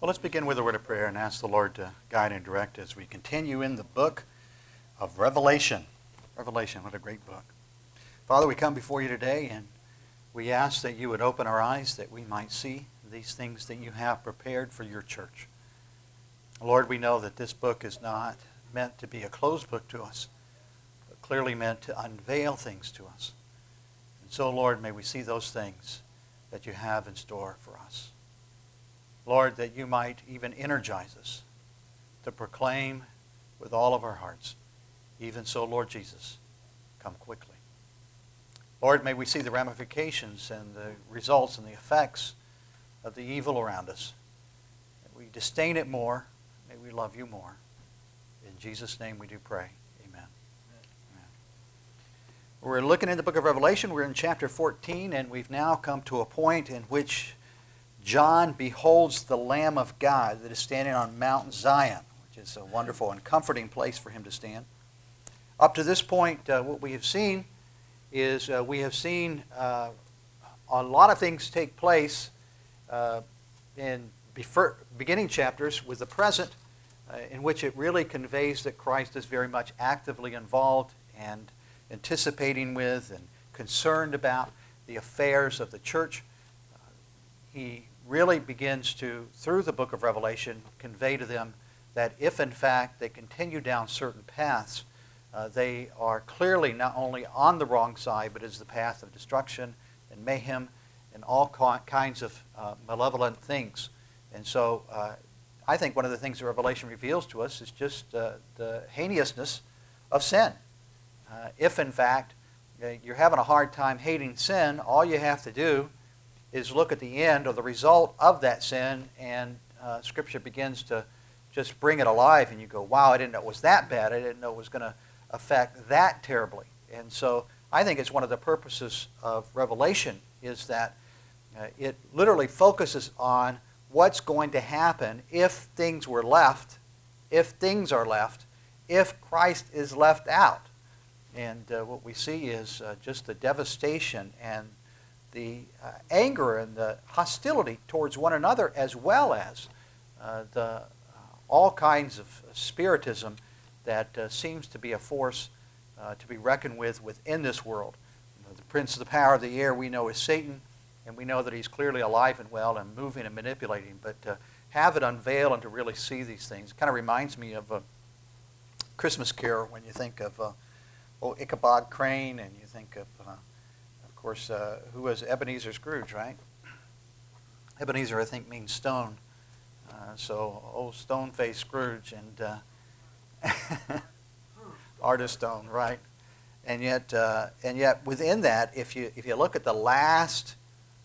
Well, let's begin with a word of prayer and ask the Lord to guide and direct as we continue in the book of Revelation. Revelation, what a great book. Father, we come before you today and we ask that you would open our eyes that we might see these things that you have prepared for your church. Lord, we know that this book is not meant to be a closed book to us, but clearly meant to unveil things to us. And so, Lord, may we see those things that you have in store for us. Lord, that you might even energize us to proclaim with all of our hearts. Even so, Lord Jesus, come quickly. Lord, may we see the ramifications and the results and the effects of the evil around us. May we disdain it more. May we love you more. In Jesus' name we do pray. Amen. Amen. We're looking in the book of Revelation. We're in chapter 14, and we've now come to a point in which John beholds the Lamb of God that is standing on Mount Zion, which is a wonderful and comforting place for him to stand. Up to this point, what we have seen is a lot of things take place in beginning chapters with the present, in which it really conveys that Christ is very much actively involved and anticipating with and concerned about the affairs of the church. He really begins to, through the book of Revelation, convey to them that if in fact they continue down certain paths, they are clearly not only on the wrong side, but is the path of destruction and mayhem and all kinds of malevolent things. And so I think one of the things that Revelation reveals to us is just the heinousness of sin. If in fact you're having a hard time hating sin, all you have to do is look at the end or the result of that sin, and Scripture begins to just bring it alive, and you go, wow, I didn't know it was that bad. I didn't know it was going to affect that terribly. And so I think it's one of the purposes of Revelation is that it literally focuses on what's going to happen if things are left, if Christ is left out. And what we see is just the devastation and the anger and the hostility towards one another, as well as all kinds of spiritism that seems to be a force to be reckoned with within this world. The prince of the power of the air we know is Satan, and we know that he's clearly alive and well and moving and manipulating, but to have it unveil and to really see these things kind of reminds me of a Christmas Carol when you think of old Ichabod Crane, and you think of course, who was Ebenezer Scrooge, right? Ebenezer, I think, means stone. So old stone-faced Scrooge and artist stone, right? And yet within that, if you look at the last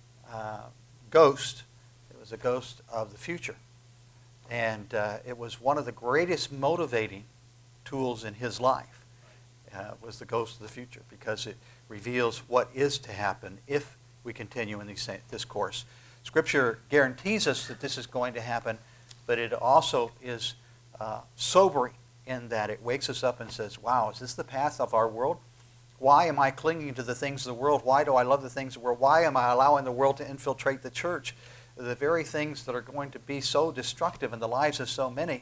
ghost, it was a ghost of the future, and it was one of the greatest motivating tools in his life. Was the ghost of the future, because it reveals what is to happen if we continue in this course. Scripture guarantees us that this is going to happen, but it also is sobering in that it wakes us up and says, wow, is this the path of our world? Why am I clinging to the things of the world? Why do I love the things of the world? Why am I allowing the world to infiltrate the church? The very things that are going to be so destructive in the lives of so many,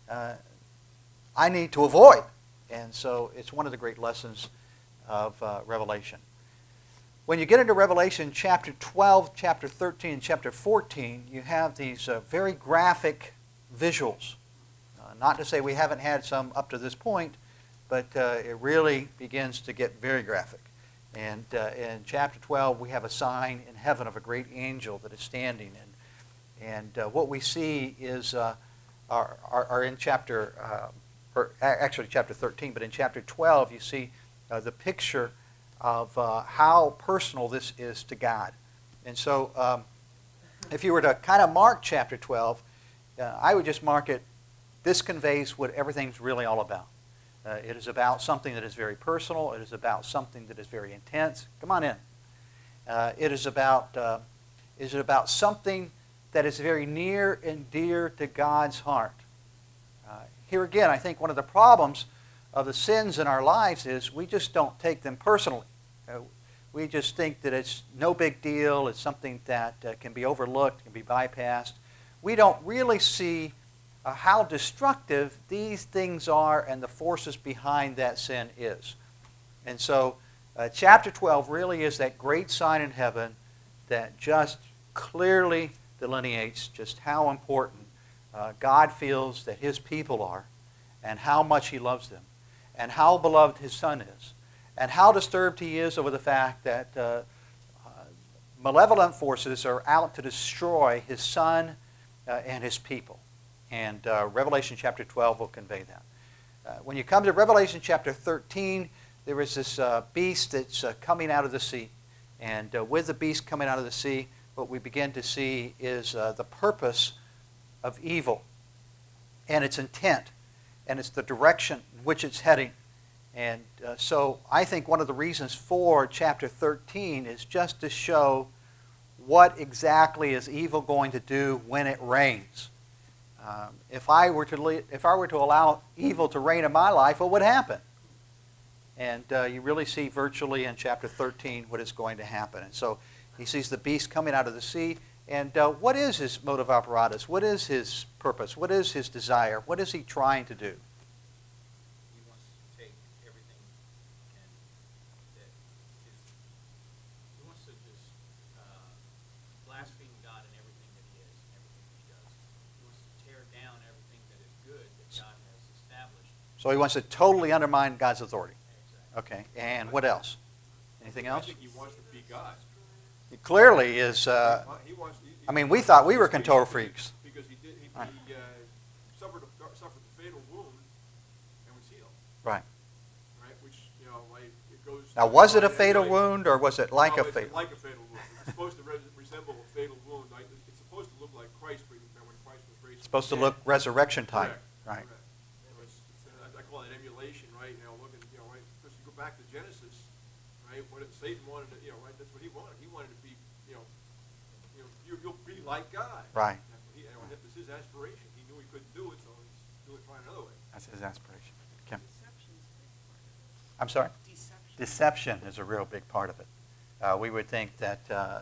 I need to avoid. And so it's one of the great lessons of Revelation. When you get into Revelation chapter 12, chapter 13, and chapter 14, you have these very graphic visuals. Not to say we haven't had some up to this point, but it really begins to get very graphic. And in chapter 12, we have a sign in heaven of a great angel that is standing. And what we see is are in chapter actually chapter 13, but in chapter 12 you see the picture of how personal this is to God. And so if you were to kind of mark chapter 12, I would just mark it, this conveys what everything's really all about. It is about something that is very personal. It is about something that is very intense. Come on in. It is about something that is very near and dear to God's heart. Here again, I think one of the problems of the sins in our lives is we just don't take them personally. We just think that it's no big deal. It's something that can be overlooked, can be bypassed. we don't really see how destructive these things are and the forces behind that sin is. And so chapter 12 really is that great sign in heaven that just clearly delineates just how important God feels that his people are, and how much he loves them, and how beloved his Son is, and how disturbed he is over the fact that malevolent forces are out to destroy his Son and his people. And Revelation chapter 12 will convey that. When you come to Revelation chapter 13, there is this beast that's coming out of the sea. And with the beast coming out of the sea, what we begin to see is the purpose of evil and its intent, and it's the direction in which it's heading. And so I think one of the reasons for chapter 13 is just to show what exactly is evil going to do when it reigns. If I were to allow evil to reign in my life, what would happen? And you really see virtually in chapter 13 what is going to happen. And so he sees the beast coming out of the sea. And what is his modus operatus? What is his purpose? What is his desire? What is he trying to do? He wants to take everything and that is, he wants to just blaspheme God in everything that he is and everything that he does. He wants to tear down everything that is good that God has established. So he wants to totally undermine God's authority. Exactly. Okay. And what else? Anything else? I think he wants to be God. He clearly is. I mean, we thought we were control freaks. Because he suffered a fatal wound and was healed. Right. Right, which like it goes. Now, was it a fatal wound, or was it like a fatal? Like a fatal wound. It's supposed to resemble a fatal wound. It's supposed to look like Christ, when Christ was raised. It's supposed to look resurrection type. Correct. Right. Correct. I call it emulation, right? Looking, right? Because you go back to Genesis, right? What Satan wanted to, right? That's what he wanted. He wanted to be, you'll be like God. Right. That was his aspiration. He knew he couldn't do it, so he's doing it trying another way. That's his aspiration. Kim. Deception's a big part of it. I'm sorry? Deception. Deception is a real big part of it. We would think that,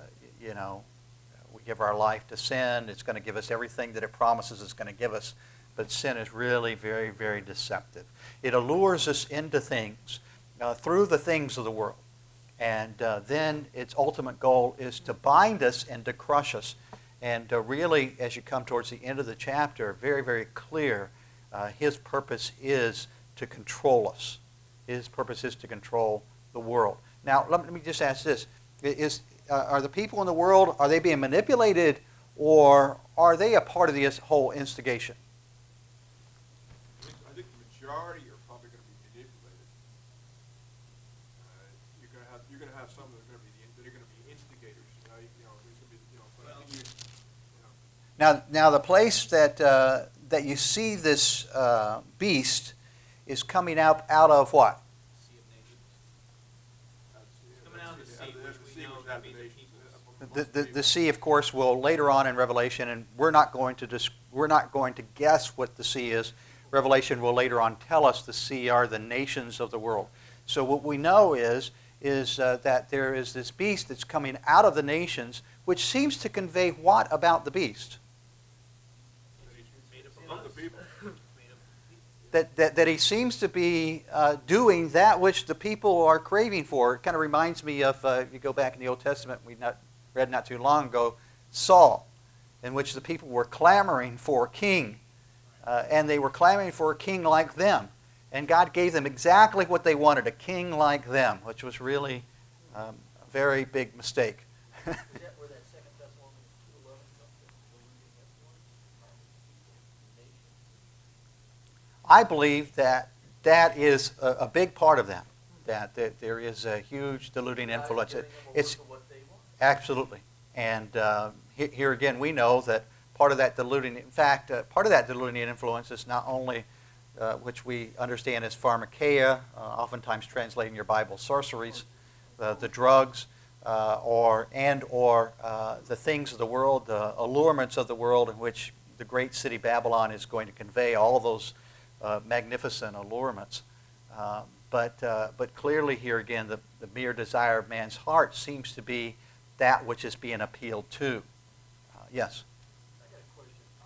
we give our life to sin. It's going to give us everything that it promises it's going to give us. But sin is really very, very deceptive. It allures us into things through the things of the world. And then its ultimate goal is to bind us and to crush us. And really, as you come towards the end of the chapter, very, very clear, his purpose is to control us. His purpose is to control the world. Now, let me just ask this. Are the people in the world, are they being manipulated, or are they a part of this whole instigation? I think the majority are probably going to be manipulated. You're going to have some that are going to be instigators. There's going to be, but I think Now the place that you see this beast is coming out of what? Sea of Nations. Coming out of the sea, which we know to be the people. The sea, of course, will later on in Revelation, and we're not going to guess what the sea is. Revelation will later on tell us the sea are the nations of the world. So what we know is that there is this beast that's coming out of the nations, which seems to convey what about the beast? of the people. That he seems to be doing that which the people are craving for. It kind of reminds me of, if you go back in the Old Testament, we read not too long ago, Saul, in which the people were clamoring for a king. And they were clamoring for a king like them. And God gave them exactly what they wanted, a king like them, which was really a very big mistake. Is that where that 2 Thessalonians 2:11 comes in? I believe that is a big part of that there is a huge diluting influence. It's absolutely. And here again, we know that part of that diluting, in fact, part of that diluting influence is not only which we understand as pharmakeia, oftentimes translated in your Bible, sorceries, the drugs, or the things of the world, the allurements of the world, in which the great city Babylon is going to convey all of those magnificent allurements. But clearly here again, the mere desire of man's heart seems to be that which is being appealed to. Yes? I got a question.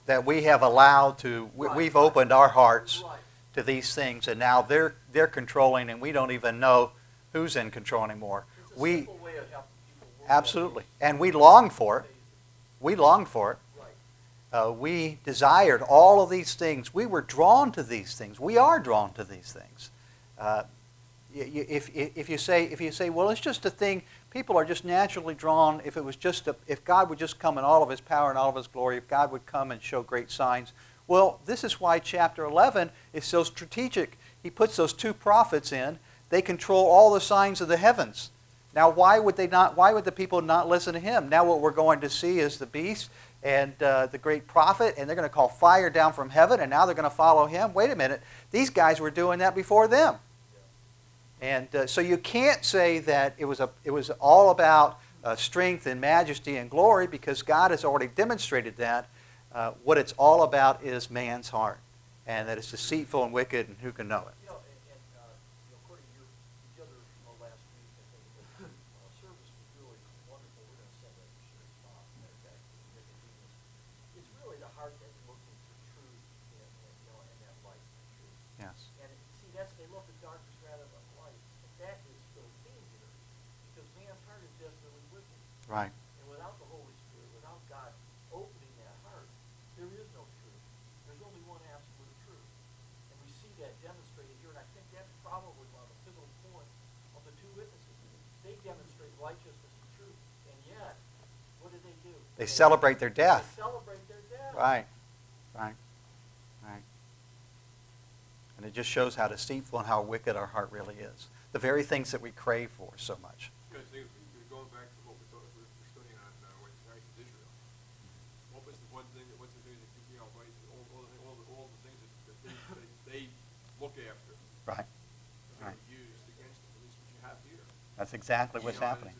that we have allowed to, Right, we've right. opened our hearts Right. to these things, and now they're controlling, and we don't even know who's in control anymore. It's a We simple way of helping people work. absolutely, out and we these long for it. phases. We long for it. Right. We desired all of these things. We were drawn to these things. We are drawn to these things. If you say, well, it's just a thing. People are just naturally drawn. If it was just if God would just come in all of His power and all of His glory, if God would come and show great signs. Well, this is why chapter 11 is so strategic. He puts those two prophets in. They control all the signs of the heavens. Now, why would they not? Why would the people not listen to him? Now, what we're going to see is the beast and the great prophet, and they're going to call fire down from heaven, and now they're going to follow him. Wait a minute, these guys were doing that before them, and so you can't say that it was all about strength and majesty and glory, because God has already demonstrated that. What it's all about is man's heart, and that it's deceitful and wicked, and who can know it? You know, according to each other last week, I think the service was really wonderful. We're going to send that to Sherry's mom. Matter of fact, Nicodemus. It's really the heart that's looking for truth, and that light and truth. Yes. And see, they love the darkness rather than the light. And that is still danger, because man's heart is desperately wicked. Right. And without the Holy Spirit, without God opening that heart, there is no truth. There's only one absolute truth. And we see that demonstrated here, and I think that's probably one of the pivotal points of the two witnesses. They demonstrate righteousness and truth, and yet, what do? They celebrate their death. They celebrate their death. Right. Right. Right. And it just shows how deceitful and how wicked our heart really is. The very things that we crave for so much. You know, the thing is, going back to what we're studying on with Christ and Israel. What was the one thing? What's the thing that right? All the things that they look after. Right. Are Right. used against them. At least what you have here. That's exactly what's happening.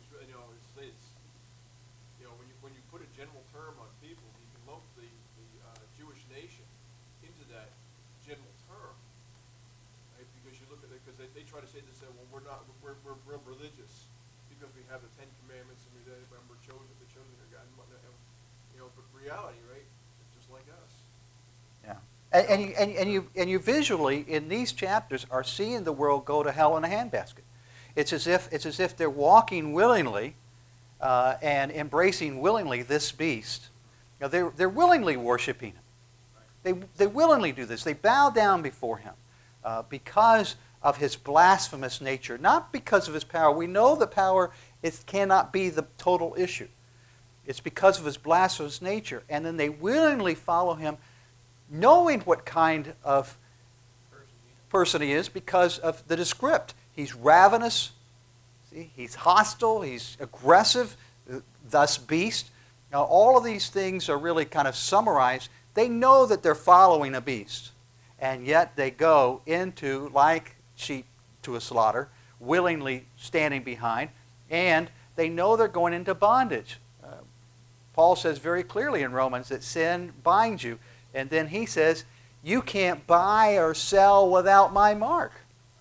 When you put a general term on people, you can lump the Jewish nation into that general term, right? Because you look at it, because they try to say this, well, we're religious because we have the Ten Commandments and we're chosen, the chosen of God, and whatnot. But reality, right? It's just like us. Yeah. And you visually in these chapters are seeing the world go to hell in a handbasket. It's as if they're walking willingly and embracing willingly this beast. Now they're willingly worshiping him. They willingly do this. They bow down before him because of his blasphemous nature, not because of his power. We know that power cannot be the total issue. It's because of his blasphemous nature. And then they willingly follow him, knowing what kind of person he is because of the descript. He's ravenous, see? He's hostile, he's aggressive, thus beast. Now all of these things are really kind of summarized. They know that they're following a beast, and yet they go into, like sheep to a slaughter, willingly standing behind, and they know they're going into bondage. Paul says very clearly in Romans that sin binds you. And then he says, you can't buy or sell without my mark.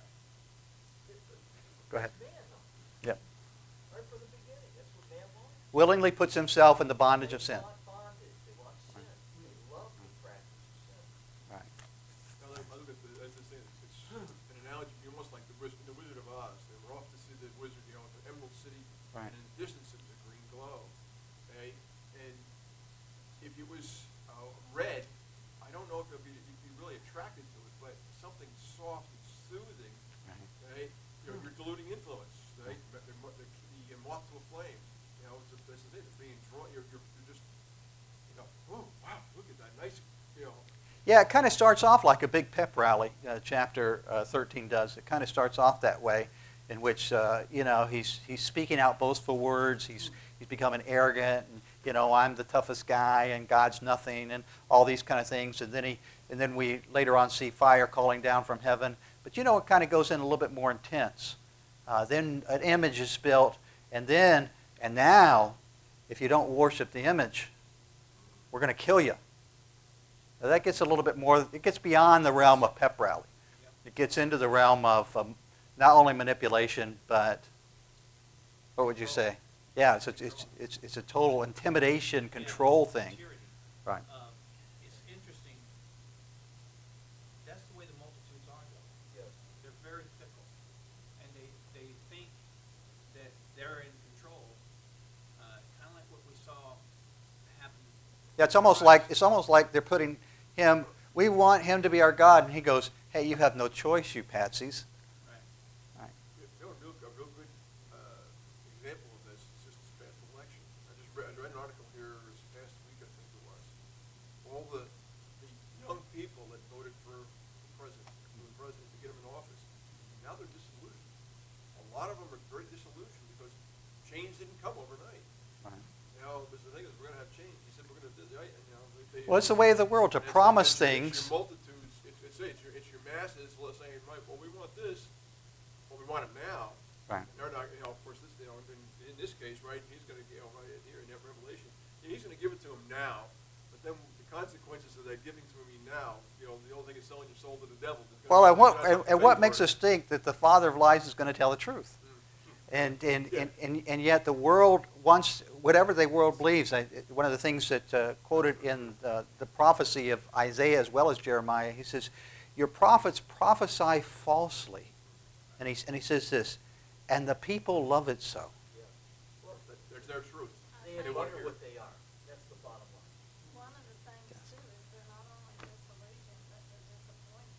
Go ahead. Man, Yeah. right from the beginning, that's what man wants. Willingly puts himself in the bondage of sin. They want bondage. They want sin. They love the practice of sin. Right. Now, I look at it's an analogy, almost like the Wizard of Oz. They were off to see the wizard, the Emerald City, Right. and in the distance it was a green glow. Okay, and if it was red, I don't know if you'd be really attracted to it, but something soft and soothing. Okay, you're diluting influence. Right, the moth to a flame. It's the thing. It's being drawn. You're just oh wow, look at that nice. Yeah, it kind of starts off like a big pep rally, chapter 13 does. It kind of starts off that way, in which, he's speaking out boastful words. He's becoming arrogant, and, I'm the toughest guy, and God's nothing, and all these kind of things. And then we later on see fire calling down from heaven. But, it kind of goes in a little bit more intense. Then an image is built, and now, if you don't worship the image, we're going to kill you. Now that gets a little bit more, it gets beyond the realm of pep rally. It gets into the realm of not only manipulation, but, what would you say? Yeah, it's a total intimidation, control thing. Tyranny. Right. they're very fickle, and they think that they're in control, kind of like what we saw happen. Yeah, it's almost like they're putting him. We want him to be our God, and he goes, "Hey, you have no choice, you patsies." Right. Right. You know, a real good example of this is just this past election. I read an article here this past week, I think it was. All the young people that voted for the president to get him in office, now they're disillusioned. A lot of them are very disillusioned because change didn't come overnight. Right. Now, the thing is, we're going to have change. He said we're going to do right, and Well, it's the way of the world to and promise it's things. your multitudes. It's your masses saying, right, well, we want this, well, we want it now. Right. And they're not, of course, this, in this case, right, he's going to, right here in that Revelation, he's going to give it to him now, but then the consequences of that giving to him now, the old thing is selling your soul to the devil. Well, and what makes us think that the father of lies is going to tell the truth? And yet the world wants, whatever the world believes, one of the things that quoted in the prophecy of Isaiah as well as Jeremiah, he says, your prophets prophesy falsely. And he says this, and the people love it so. Yeah. Well, There's their truth. they They want to wonder hear what it. they are. That's the bottom line. One of the things too is they're not only disillusioned, but they're disappointed.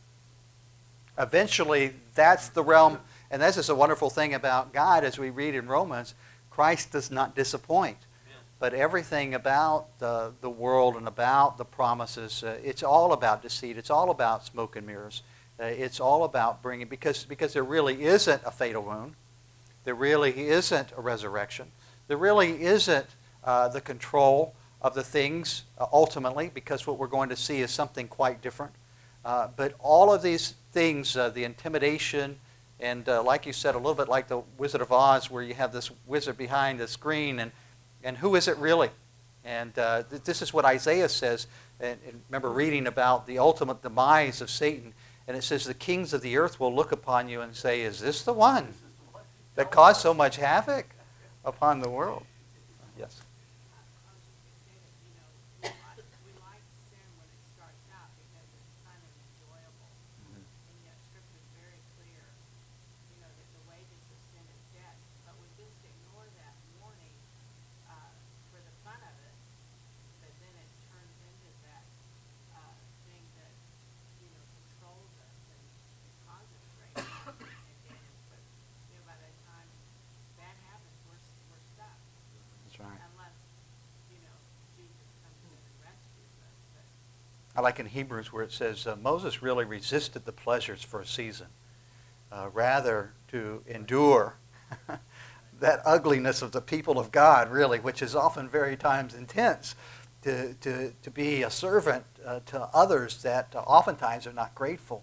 Eventually, that's the realm, and this is a wonderful thing about God as we read in Romans, Christ does not disappoint. But everything about the world and about the promises, it's all about deceit. It's all about smoke and mirrors. It's all about bringing, because there really isn't a fatal wound. There really isn't a resurrection. There really isn't the control of the things ultimately, because what we're going to see is something quite different. But all of these things, the intimidation, and like you said, a little bit like the Wizard of Oz, where you have this wizard behind the screen, and who is it really? And this is what Isaiah says. And remember reading about the ultimate demise of Satan. And it says, the kings of the earth will look upon you and say, is this the one that caused so much havoc upon the world? Yes. I was just going to say that, we like sin when it starts out because it's fun and enjoyable. And yet Scripture is very clear, that the wages of sin is death. But we just ignore that warning for the fun of it, but then it turns into that thing that, controls us and causes great harm and damage. But, by the time that happens, we're stuck. That's right. Unless, Jesus comes in and rescues us. But I like in Hebrews where it says, Moses really resisted the pleasures for a season, rather to endure that ugliness of the people of God, really, which is often very times intense, to be a servant to others that oftentimes are not grateful.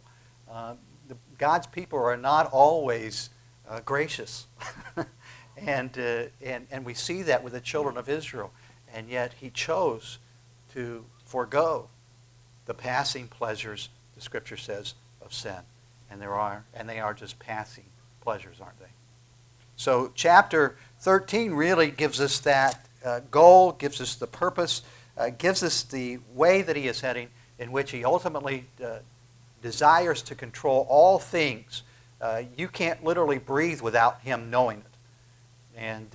God's people are not always gracious. And we see that with the children of Israel. And yet he chose to forego the passing pleasures, the Scripture says, of sin. And they are just passing pleasures, aren't they? So chapter 13 really gives us that goal, gives us the purpose, gives us the way that he is heading, in which he ultimately desires to control all things. You can't literally breathe without him knowing it. And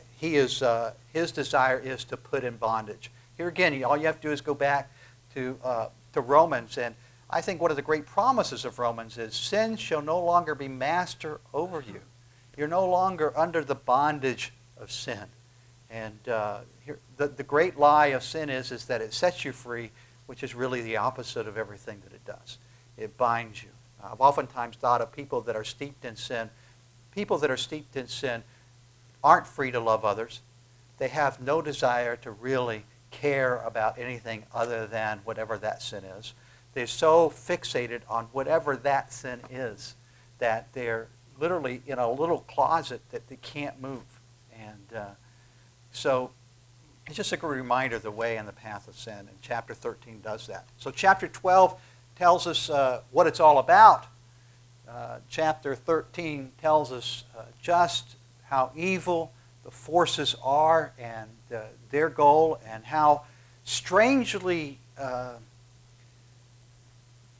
his desire is to put in bondage. Here again, all you have to do is go back to Romans. And I think one of the great promises of Romans is sin shall no longer be master over you. You're no longer under the bondage of sin. And the great lie of sin is that it sets you free, which is really the opposite of everything that it does. It binds you. I've oftentimes thought of people that are steeped in sin. People that are steeped in sin aren't free to love others. They have no desire to really care about anything other than whatever that sin is. They're so fixated on whatever that sin is that they're literally in a little closet that they can't move. And so it's just a good reminder of the way and the path of sin. And chapter 13 does that. So chapter 12 tells us what it's all about. Chapter 13 tells us just how evil the forces are and their goal, and how strangely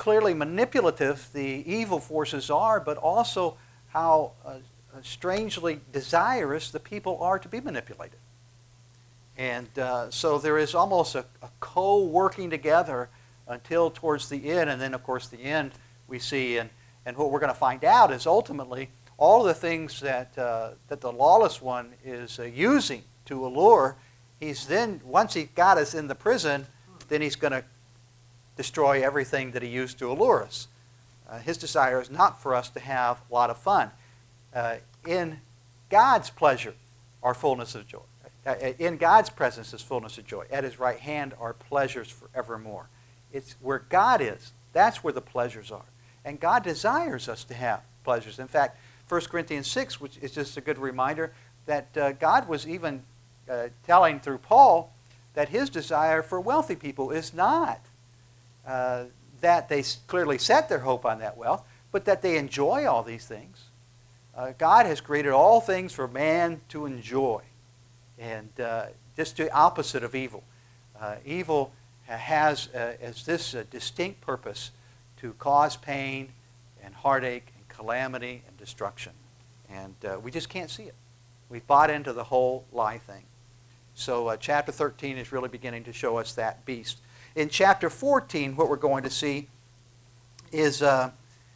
clearly manipulative the evil forces are, but also how strangely desirous the people are to be manipulated. And so there is almost a co-working together until towards the end. And then, of course, the end we see. And what we're going to find out is ultimately all the things that the lawless one is using to allure, he's then, once he got us in the prison, then he's going to destroy everything that he used to allure us. His desire is not for us to have a lot of fun. In God's pleasure are fullness of joy. In God's presence is fullness of joy. At his right hand are pleasures forevermore. It's where God is. That's where the pleasures are. And God desires us to have pleasures. In fact, 1 Corinthians 6, which is just a good reminder, that God was even telling through Paul that his desire for wealthy people is not that they clearly set their hope on that wealth, but that they enjoy all these things. God has created all things for man to enjoy. And just the opposite of evil. Evil has as this distinct purpose to cause pain and heartache and calamity and destruction. And we just can't see it. We've bought into the whole lie thing. So chapter 13 is really beginning to show us that beast. In chapter 14, what we're going to see is a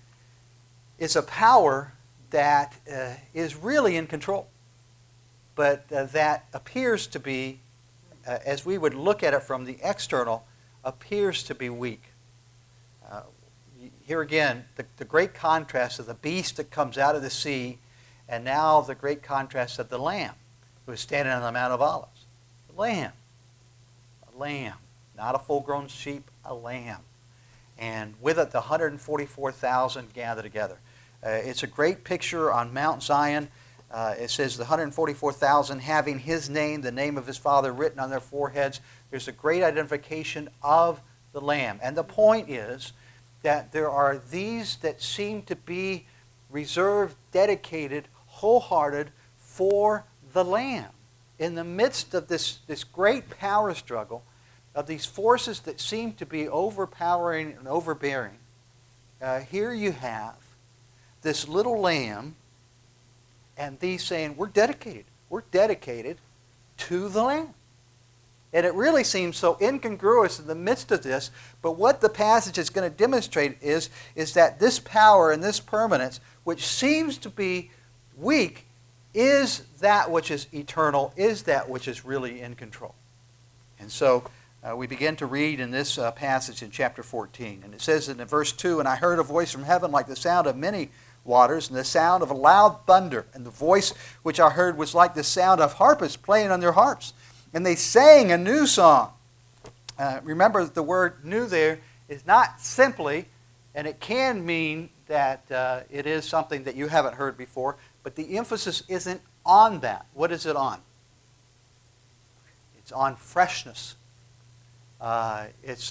power that is really in control, but that appears to be, as we would look at it from the external, appears to be weak. Here again, the great contrast of the beast that comes out of the sea, and now the great contrast of the Lamb who is standing on the Mount of Olives. The Lamb. A lamb. Not a full-grown sheep, a lamb. And with it, the 144,000 gather together. It's a great picture on Mount Zion. It says the 144,000 having his name, the name of his Father, written on their foreheads. There's a great identification of the Lamb. And the point is that there are these that seem to be reserved, dedicated, wholehearted for the Lamb. In the midst of this great power struggle, of these forces that seem to be overpowering and overbearing, here you have this little lamb, and these saying, we're dedicated to the Lamb. And it really seems so incongruous in the midst of this, but what the passage is going to demonstrate is that this power and this permanence, which seems to be weak, is that which is eternal, is that which is really in control. And so we begin to read in this passage in chapter 14. And it says in verse 2, "And I heard a voice from heaven like the sound of many waters, and the sound of a loud thunder. And the voice which I heard was like the sound of harpists playing on their harps. And they sang a new song." Remember, the word new there is not simply, and it can mean that it is something that you haven't heard before, but the emphasis isn't on that. What is it on? It's on freshness. It's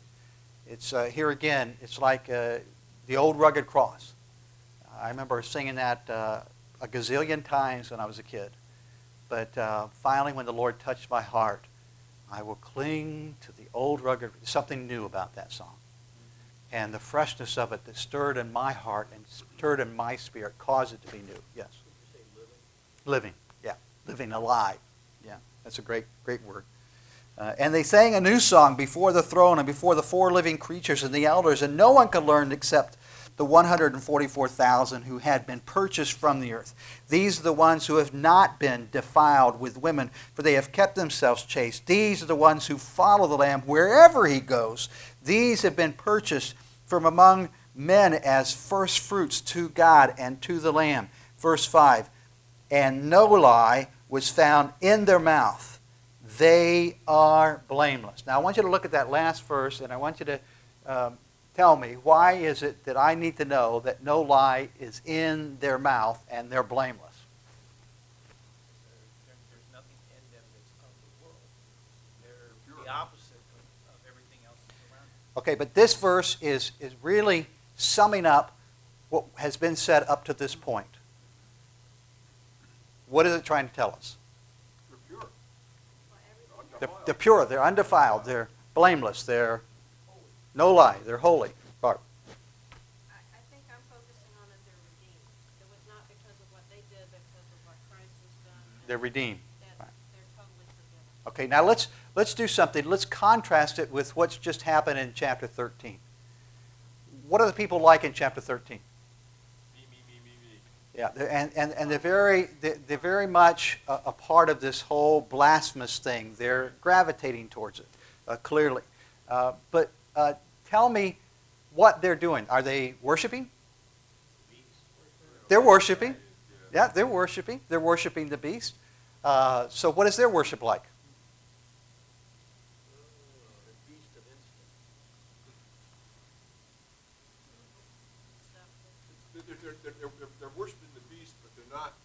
here again, it's like the old rugged cross. I remember singing that a gazillion times when I was a kid. But finally, when the Lord touched my heart, I will cling to the old rugged, something new about that song. And the freshness of it that stirred in my heart and stirred in my spirit caused it to be new. Yes? Did you say living? Living, yeah. Living alive. Yeah, that's a great word. And they sang a new song before the throne and before the four living creatures and the elders, and no one could learn except the 144,000 who had been purchased from the earth. These are the ones who have not been defiled with women, for they have kept themselves chaste. These are the ones who follow the Lamb wherever he goes. These have been purchased from among men as first fruits to God and to the Lamb. Verse 5, "And no lie was found in their mouth. They are blameless." Now I want you to look at that last verse, and I want you to tell me, why is it that I need to know that no lie is in their mouth and they're blameless? There's nothing in them that's of the world. They're the opposite of everything else that's around them. Okay, but this verse is really summing up what has been said up to this point. What is it trying to tell us? They're pure. They're pure, they're undefiled, they're blameless, they're no lie, they're holy. Barb. They're redeemed. That they're totally forgiven. Okay, now let's do something. Let's contrast it with what's just happened in chapter 13. What are the people like in chapter 13? Me. Yeah, and they're very much a part of this whole blasphemous thing. They're gravitating towards it, clearly. But tell me what they're doing. Are they worshiping? They're worshiping. Yeah, they're worshiping. They're worshiping the beast. So what is their worship like? The beast of instinct. They're worshiping the beast, but they're not.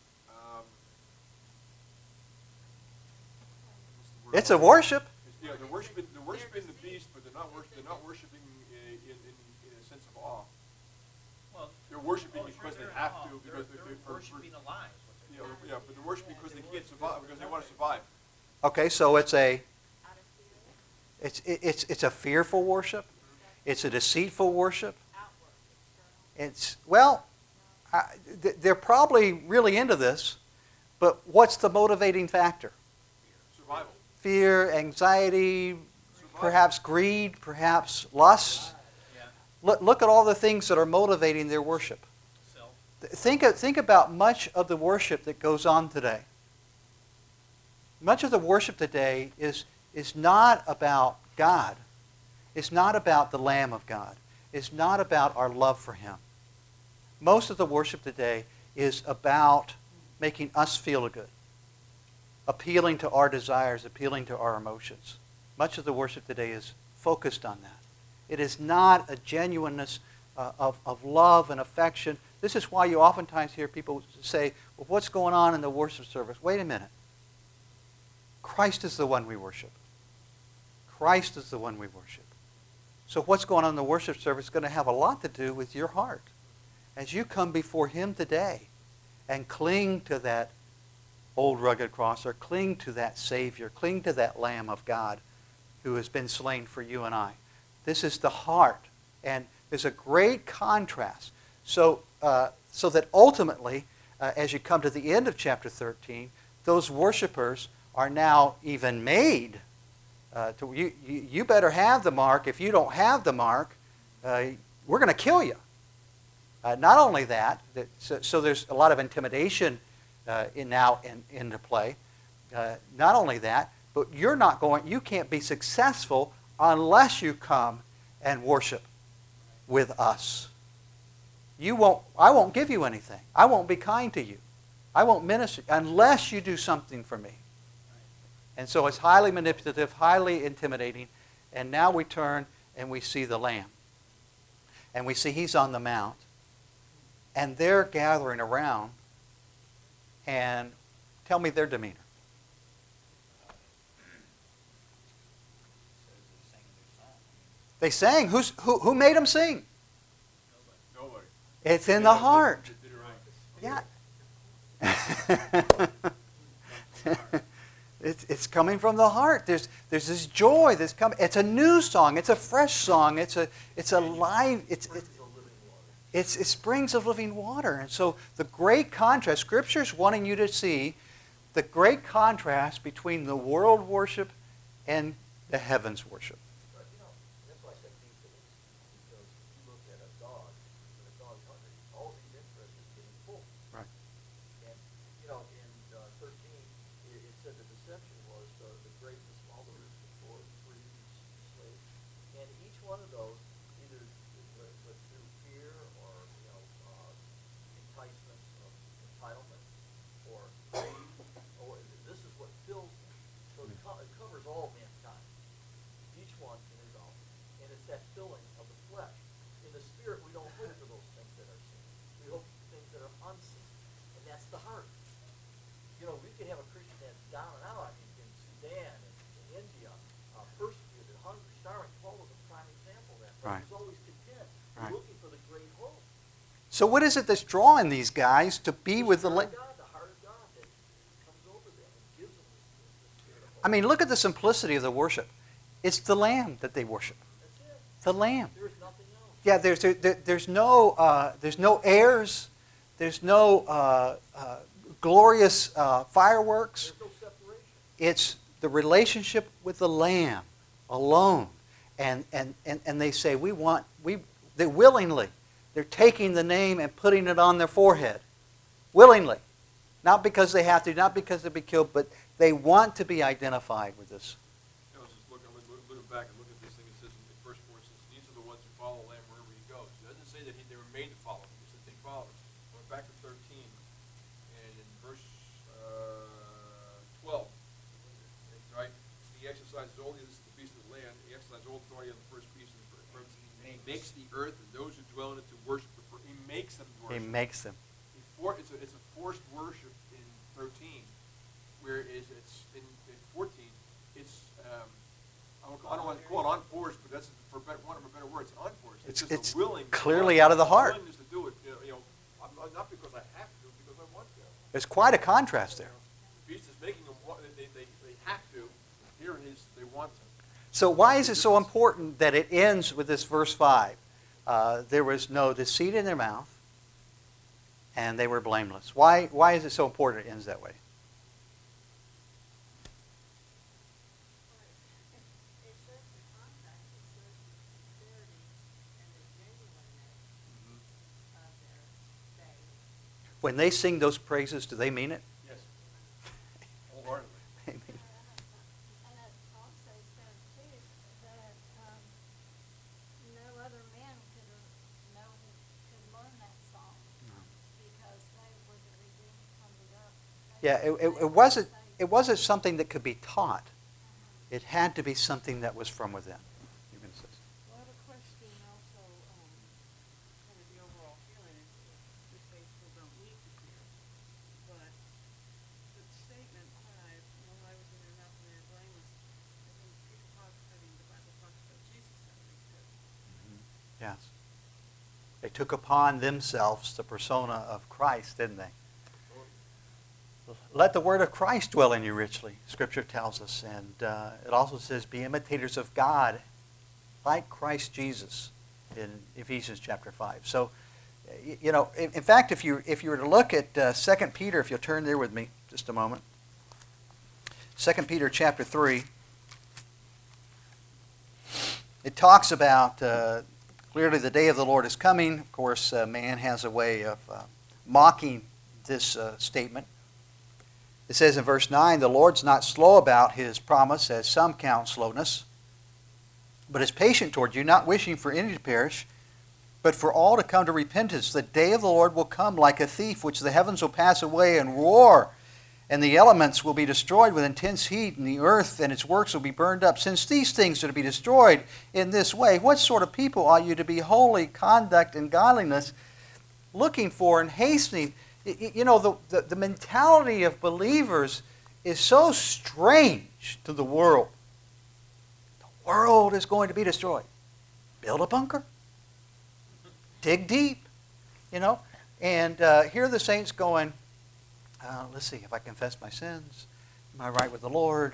What's the word? It's a worship. Yeah, they're worshiping the beast, but they're not worshiping in a sense of awe. Well, They're worshiping sure, because they they're have involved. to, because they're for- worshiping alive. is what you they're know, doing. yeah, but they're worshiping because they can't survive, because they want to survive. Okay, so it's a Out of fear, it's a fearful worship. It's a deceitful worship. outward, external. It's well, they're probably really into this, but what's the motivating factor? Survival. Fear, anxiety, Survival. perhaps greed, perhaps lust. Yeah, Look at all the things that are motivating their worship. self. Think about much of the worship that goes on today. Much of the worship today is not about God. It's not about the Lamb of God. It's not about our love for Him. Most of the worship today is about making us feel good, appealing to our desires, appealing to our emotions. Much of the worship today is focused on that. It is not a genuineness of love and affection. This is why you oftentimes hear people say, well, what's going on in the worship service? Wait a minute. Christ is the one we worship. Christ is the one we worship. So what's going on in the worship service is going to have a lot to do with your heart. As you come before Him today and cling to that old rugged cross, or cling to that Savior, cling to that Lamb of God who has been slain for you and I. This is the heart. And there's a great contrast. So that ultimately, as you come to the end of chapter 13, those worshipers are now even made. You better have the mark. If you don't have the mark, we're going to kill you. Not only that, so there's a lot of intimidation into play. Not only that, but you can't be successful unless you come and worship with us. I won't give you anything. I won't be kind to you. I won't minister unless you do something for me. And so it's highly manipulative, highly intimidating. And now we turn and we see the Lamb. And we see He's on the mount. And they're gathering around. And tell me their demeanor. They sang. Who made them sing? Nobody. It's in the heart. They did it Yeah. right. It's coming from the heart. There's this joy that's coming. It's a new song. It's a fresh song. It's a live. It's springs of living water. And so the great contrast. Scripture's wanting you to see the great contrast between the world worship and the heavens worship. But, that's why I said beast of instinct, because you look at a dog, when a dog's hungry, all he's interested is getting full. Right. And, in 13, it said the deception was the great and the small, the rich, the poor, the free, the slave. And each one of those, either but through fear or, enticements of entitlement or greed, or this is what fills them. So it covers all mankind. Each one in his own. And it's that filling of the flesh. In the spirit, we don't hope for those things that are seen. We hope for things that are unseen. And that's the heart. We could have a Christian that's down and out. In Sudan and in India, persecuted, hungry, starving. Paul was a prime example of that. But Right. he was always content. Right. Looking for the great hope. So what is it that's drawing these guys to be with the Lamb? The heart of God that comes over them and gives them the spirit of hope. I mean, look at the simplicity of the worship. It's the Lamb that they worship. That's it. The Lamb. There is nothing else. Yeah, there's no heirs. There's no glorious fireworks. There's no separation. It's the relationship with the Lamb alone. And they say, they willingly, they're taking the name and putting it on their forehead. Willingly. Not because they have to, not because they'll be killed, but they want to be identified with this. I was just looking back and looking at this thing. It says in verse 4, it says, these are the ones who follow the Lamb wherever he goes. It doesn't say that they were made to follow him. It says they followed him. I went back to 13, and in verse 12, right? He exercises all, this is the beast of the land, he exercises all authority on the first beast of the earth. He makes the earth and those who dwell in it to worship the first. He makes them He worship. makes them. It's a forced worship in 13, where it's in 14. It's I don't want to call it unforced, but that's for want of a better word. It's unforced. It's just It's a willing, clearly out of the heart. willingness to do it. Not because I have to, because I want to. There's quite a contrast there. The beast is making them. They have to. Here it is. They want to. So why is it so important that it ends with this verse 5? There was no deceit in their mouth, and they were blameless. Why is it so important it ends that way? It says the context, it says the sincerity and the genuineness of their faith. When they sing those praises, do they mean it? Yes. Wholeheartedly. They mean it. And it also says too, that, no other man could learn that song, because they were the redeemed from the earth. Yeah, it wasn't something that could be taught. It had to be something that was from within. You can say. Well, the question also, kind of the overall feeling is the faithful don't need to fear. But the statement 5, no lie was in their mouth and they are blameless, I think Peter talks, the Bible talks about Jesus having it. Yes. They took upon themselves the persona of Christ, didn't they? Let the word of Christ dwell in you richly, Scripture tells us. And it also says, be imitators of God like Christ Jesus in Ephesians chapter 5. So, in fact, if you were to look at 2 Peter, if you'll turn there with me just a moment. 2 Peter chapter 3. It talks about clearly the day of the Lord is coming. Of course, man has a way of mocking this statement. It says in verse 9, the Lord's not slow about his promise, as some count slowness, but is patient toward you, not wishing for any to perish, but for all to come to repentance. The day of the Lord will come like a thief, which the heavens will pass away and roar, and the elements will be destroyed with intense heat, and the earth and its works will be burned up. Since these things are to be destroyed in this way, what sort of people ought you to be holy, conduct, and godliness, looking for and hastening? The mentality of believers is so strange to the world. The world is going to be destroyed. Build a bunker. Dig deep. And here are the saints going, let's see, if I confess my sins, am I right with the Lord?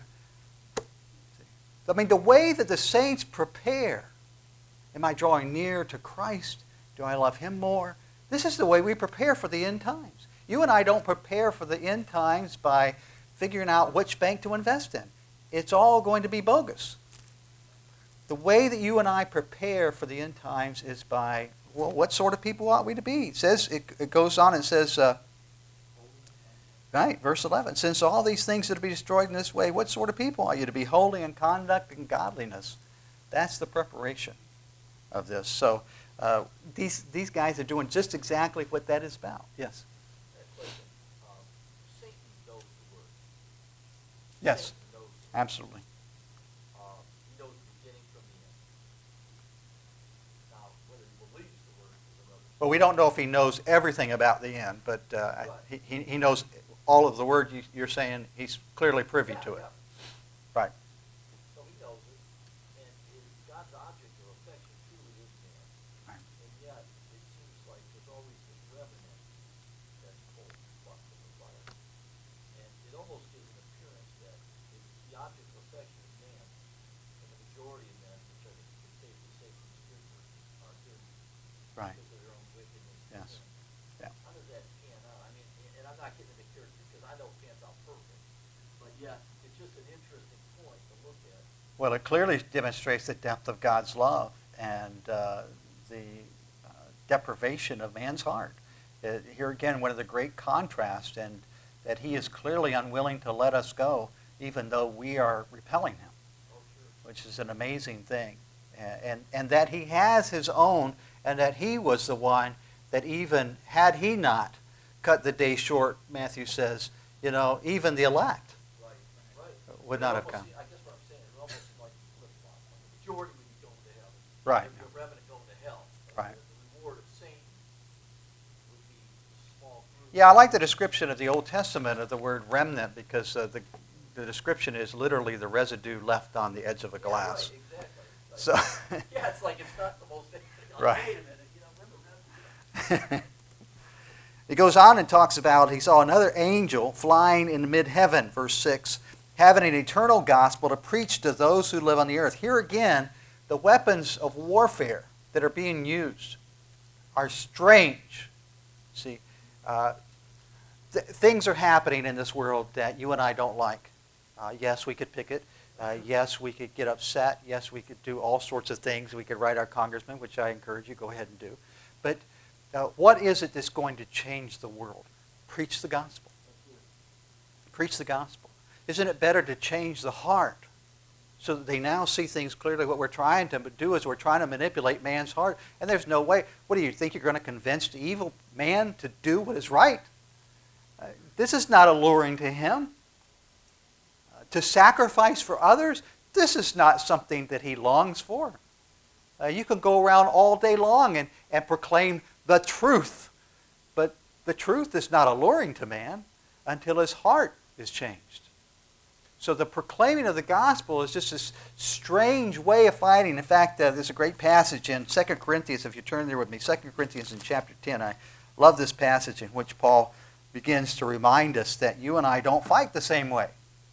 I mean, the way that the saints prepare, am I drawing near to Christ? Do I love Him more? This is the way we prepare for the end times. You and I don't prepare for the end times by figuring out which bank to invest in. It's all going to be bogus. The way that you and I prepare for the end times is by, well, what sort of people ought we to be? It goes on and says, right, verse 11, since all these things are to be destroyed in this way, what sort of people ought you to be? Holy in conduct and godliness. That's the preparation of this. So these guys are doing just exactly what that is about. Yes? That question, Satan knows the word. Yes, Satan knows the word. absolutely. He knows the beginning from the end. Now, whether he believes the word is another story. Well, we don't know if he knows everything about the end, but he knows all of the word you're saying. He's clearly privy to it. Yeah. Right. So he knows it, and God's object of affection truly is man. Right. And yet, it seems like there's always this remnant that's cold, plucked from the fire. And it almost gives an appearance that the object of affection is man, and the majority of men, which I think you can safely say from Scripture, are doomed Right. because of their own wickedness. Yes. Yeah. How does that pan out? I mean, and I'm not not getting into character because I know it pans out perfect. But yet, it's just an interesting point to look at. Well, it clearly demonstrates the depth of God's love and the deprivation of man's heart. Here again, one of the great contrasts, and that he is clearly unwilling to let us go, even though we are repelling him, Oh, sure. which is an amazing thing. And that he has his own, and that he was the one that even had he not cut the day short, Matthew says, even the elect Right. would It not have almost come. I guess what I'm saying, it almost seems like flip-flop. The majority would be going to heaven. Right. The remnant going to hell. Right. The reward of Satan would be a small group. Yeah, I like the description of the Old Testament of the word remnant, because the description is literally the residue left on the edge of a glass. Yeah, right, exactly. So, Yeah, it's like it's not the most. Right. Wait a minute, remember. he goes on and talks about he saw another angel flying in mid-heaven, verse 6, having an eternal gospel to preach to those who live on the earth. Here again, the weapons of warfare that are being used are strange. See, things are happening in this world that you and I don't like. Yes, we could picket. Yes, we could get upset. Yes, we could do all sorts of things. We could write our congressman, which I encourage you, go ahead and do. But what is it that's going to change the world? Preach the gospel. Preach the gospel. Isn't it better to change the heart so that they now see things clearly? What we're trying to do is we're trying to manipulate man's heart. And there's no way. What do you think? You're going to convince the evil man to do what is right? This is not alluring to him. To sacrifice for others, this is not something that he longs for. You can go around all day long and proclaim the truth. But the truth is not alluring to man until his heart is changed. So the proclaiming of the gospel is just this strange way of fighting. In fact, there's a great passage in 2 Corinthians, if you turn there with me, 2 Corinthians in chapter 10. I love this passage in which Paul begins to remind us that you and I don't fight the same way.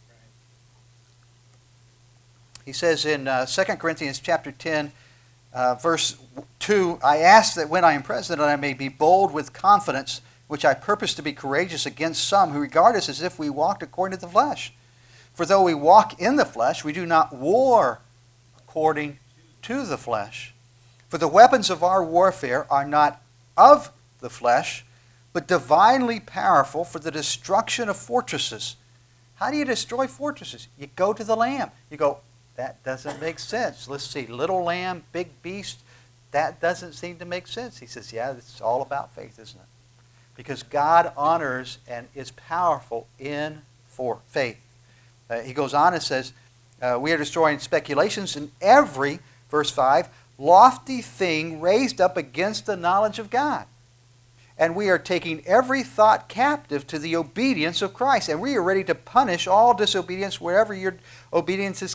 He says in 2 Corinthians chapter 10, verse 2, I ask that when I am president I may be bold with confidence, which I purpose to be courageous against some who regard us as if we walked according to the flesh. For though we walk in the flesh, we do not war according to the flesh. For the weapons of our warfare are not of the flesh, but divinely powerful for the destruction of fortresses. How do you destroy fortresses? You go to the Lamb. You go, that doesn't make sense. Let's see, little lamb, big beast, that doesn't seem to make sense. He says, yeah, it's all about faith, isn't it? Because God honors and is powerful in for faith. He goes on and says, we are destroying speculations in every, verse 5, lofty thing raised up against the knowledge of God. And we are taking every thought captive to the obedience of Christ. And we are ready to punish all disobedience wherever your obedience is,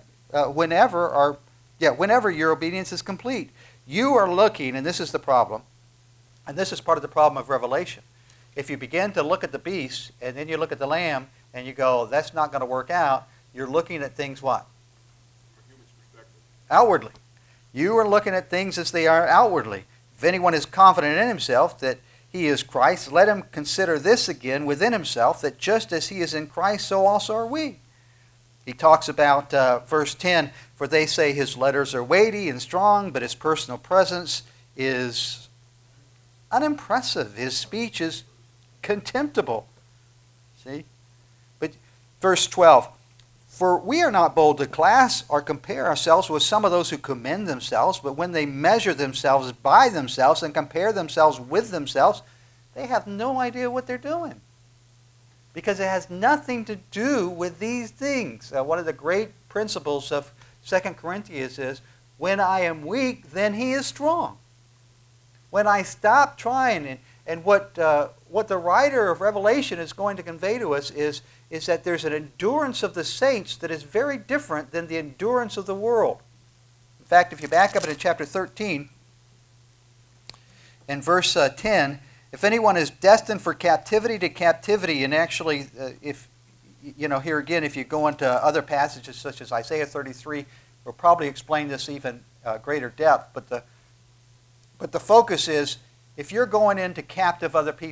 whenever your obedience is complete. You are looking, and this is the problem, and this is part of the problem of Revelation. If you begin to look at the beast, and then you look at the lamb, and you go, that's not going to work out, you're looking at things what? From a human's perspective. Outwardly. You are looking at things as they are outwardly. If anyone is confident in himself that he is Christ, let him consider this again within himself, that just as he is in Christ, so also are we. He talks about verse 10, for they say his letters are weighty and strong, but his personal presence is unimpressive. His speech is contemptible. See? But verse 12, for we are not bold to class or compare ourselves with some of those who commend themselves, but when they measure themselves by themselves and compare themselves with themselves, they have no idea what they're doing. Because it has nothing to do with these things. One of the great principles of 2 Corinthians is, when I am weak, then he is strong. When I stop trying, and what the writer of Revelation is going to convey to us is that there's an endurance of the saints that is very different than the endurance of the world. In fact, if you back up into chapter 13, in verse 10, if anyone is destined for captivity to captivity, and actually, here again, if you go into other passages such as Isaiah 33, we'll probably explain this even greater depth, but the focus is, if you're going into captive other people,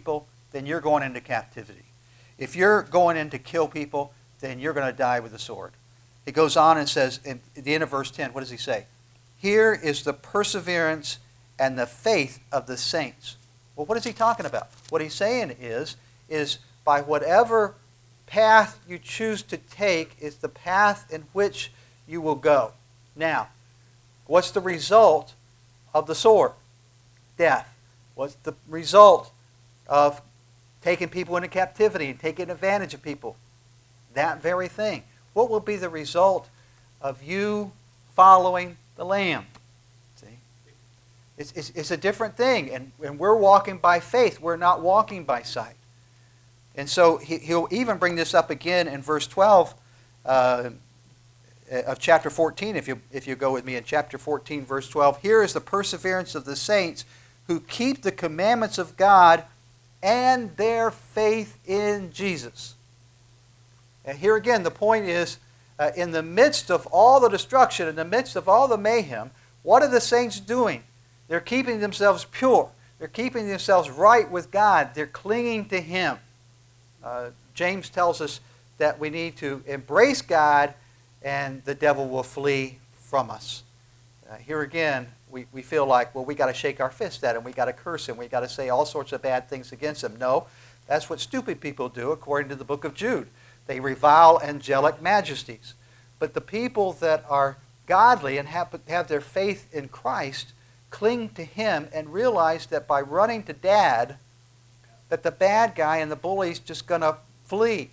then you're going into captivity. If you're going in to kill people, then you're going to die with the sword. He goes on and says, in the end of verse 10, what does he say? Here is the perseverance and the faith of the saints. Well, what is he talking about? What he's saying is by whatever path you choose to take is the path in which you will go. Now, what's the result of the sword? Death. What's the result of taking people into captivity and taking advantage of people? That very thing. What will be the result of you following the Lamb? See? It's a different thing. And we're walking by faith. We're not walking by sight. And so he'll even bring this up again in verse 12 of chapter 14, if you go with me in chapter 14, verse 12. Here is the perseverance of the saints who keep the commandments of God and their faith in Jesus. And here again, the point is, in the midst of all the destruction, in the midst of all the mayhem, what are the saints doing? They're keeping themselves pure. They're keeping themselves right with God. They're clinging to Him. James tells us that we need to embrace God and the devil will flee from us. Here again, we feel like, well, we got to shake our fist at him. We got to curse him. We got to say all sorts of bad things against him. No, that's what stupid people do according to the book of Jude. They revile angelic majesties. But the people that are godly and have their faith in Christ cling to Him and realize that by running to Dad, that the bad guy and the bully's just going to flee.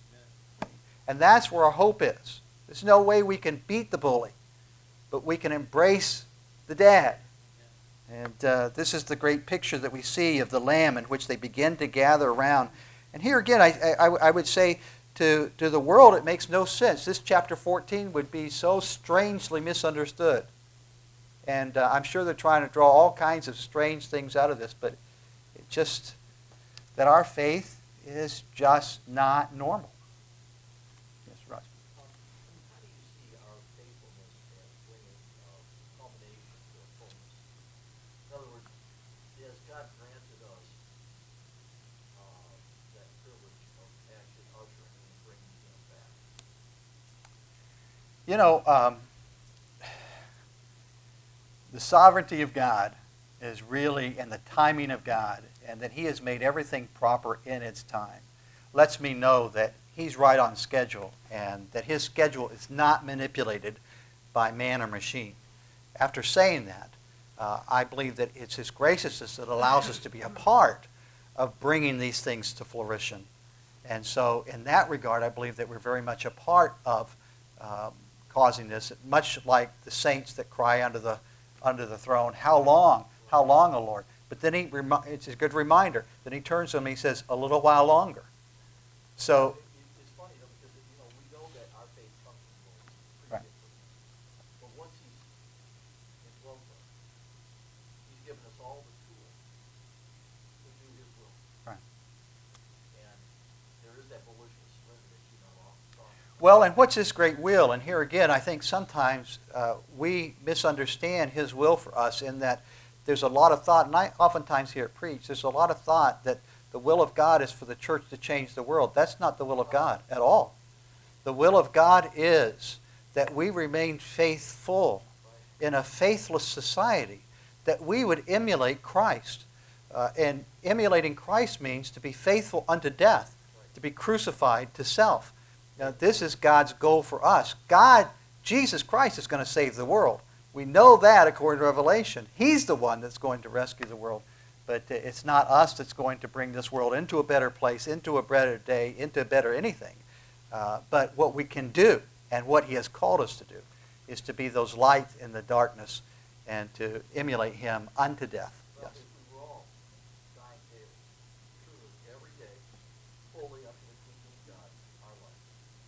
And that's where our hope is. There's no way we can beat the bully, but we can embrace the Dad. And this is the great picture that we see of the Lamb in which they begin to gather around. And here again, I would say to the world it makes no sense. This chapter 14 would be so strangely misunderstood. And I'm sure they're trying to draw all kinds of strange things out of this, but it just, that our faith is just not normal. Yes, Roger. How do you see our faithfulness as bringing culmination to a fullness? In other words, has God granted us that privilege of actually ushering and bringing Him back? You know, the sovereignty of God is really in the timing of God, and that He has made everything proper in its time. Lets me know that He's right on schedule, and that His schedule is not manipulated by man or machine. After saying that, I believe that it's His graciousness that allows us to be a part of bringing these things to fruition. And so in that regard, I believe that we're very much a part of causing this, much like the saints that cry under the throne, how long, O Lord? But then it's a good reminder. Then He turns to them and He says, a little while longer. So, It's funny, though, because we know that our faith comes from the Lord. Right. But once He's indwelt us, He's given us all the tools to do His will. right. And there is that volitional surrender that you know often talk about. Well, and what's His great will? And here again, I think sometimes we misunderstand His will for us in that there's a lot of thought, and I oftentimes hear it preached, there's a lot of thought that the will of God is for the church to change the world. That's not the will of God at all. The will of God is that we remain faithful in a faithless society, that we would emulate Christ. And emulating Christ means to be faithful unto death, to be crucified to self. Now, this is God's goal for us. God, Jesus Christ, is going to save the world. We know that according to Revelation. He's the one that's going to rescue the world. But it's not us that's going to bring this world into a better place, into a better day, into a better anything. But what we can do, and what He has called us to do, is to be those lights in the darkness and to emulate Him unto death. Well, Yes. if we were all dying daily, truly every day, fully unto the kingdom of God, our life,